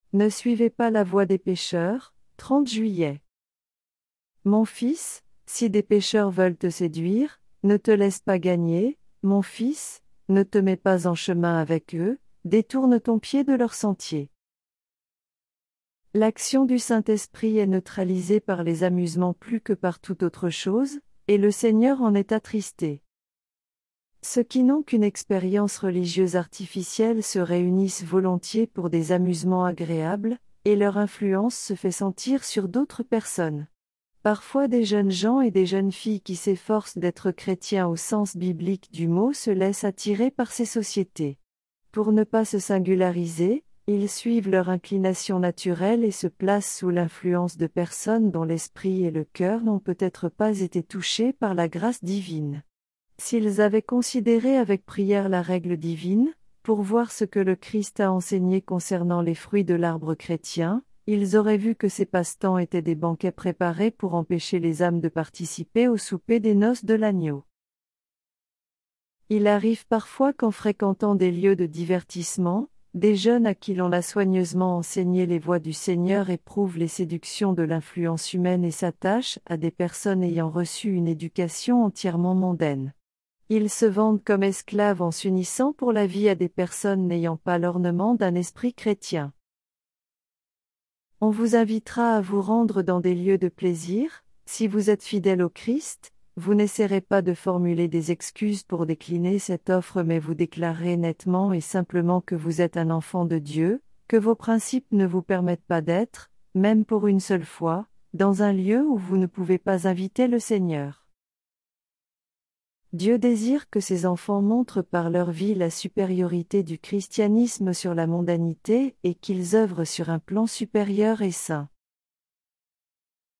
Ne suivez pas la voie des pécheurs. 30 juillet. Mon fils, si des pécheurs veulent te séduire, ne te laisse pas gagner, mon fils, ne te mets pas en chemin avec eux, détourne ton pied de leur sentier. L'action du Saint-Esprit est neutralisée par les amusements plus que par toute autre chose, et le Seigneur en est attristé. Ceux qui n'ont qu'une expérience religieuse artificielle se réunissent volontiers pour des amusements agréables, et leur influence se fait sentir sur d'autres personnes. Parfois des jeunes gens et des jeunes filles qui s'efforcent d'être chrétiens au sens biblique du mot se laissent attirer par ces sociétés. Pour ne pas se singulariser, ils suivent leur inclination naturelle et se placent sous l'influence de personnes dont l'esprit et le cœur n'ont peut-être pas été touchés par la grâce divine. S'ils avaient considéré avec prière la règle divine, pour voir ce que le Christ a enseigné concernant les fruits de l'arbre chrétien, ils auraient vu que ces passe-temps étaient des banquets préparés pour empêcher les âmes de participer au souper des noces de l'agneau. Il arrive parfois qu'en fréquentant des lieux de divertissement, des jeunes à qui l'on a soigneusement enseigné les voies du Seigneur éprouvent les séductions de l'influence humaine et s'attachent à des personnes ayant reçu une éducation entièrement mondaine. Ils se vendent comme esclaves en s'unissant pour la vie à des personnes n'ayant pas l'ornement d'un esprit chrétien. On vous invitera à vous rendre dans des lieux de plaisir. Si vous êtes fidèle au Christ, vous n'essaierez pas de formuler des excuses pour décliner cette offre, mais vous déclarerez nettement et simplement que vous êtes un enfant de Dieu, que vos principes ne vous permettent pas d'être, même pour une seule fois, dans un lieu où vous ne pouvez pas inviter le Seigneur. Dieu désire que ses enfants montrent par leur vie la supériorité du christianisme sur la mondanité et qu'ils œuvrent sur un plan supérieur et saint.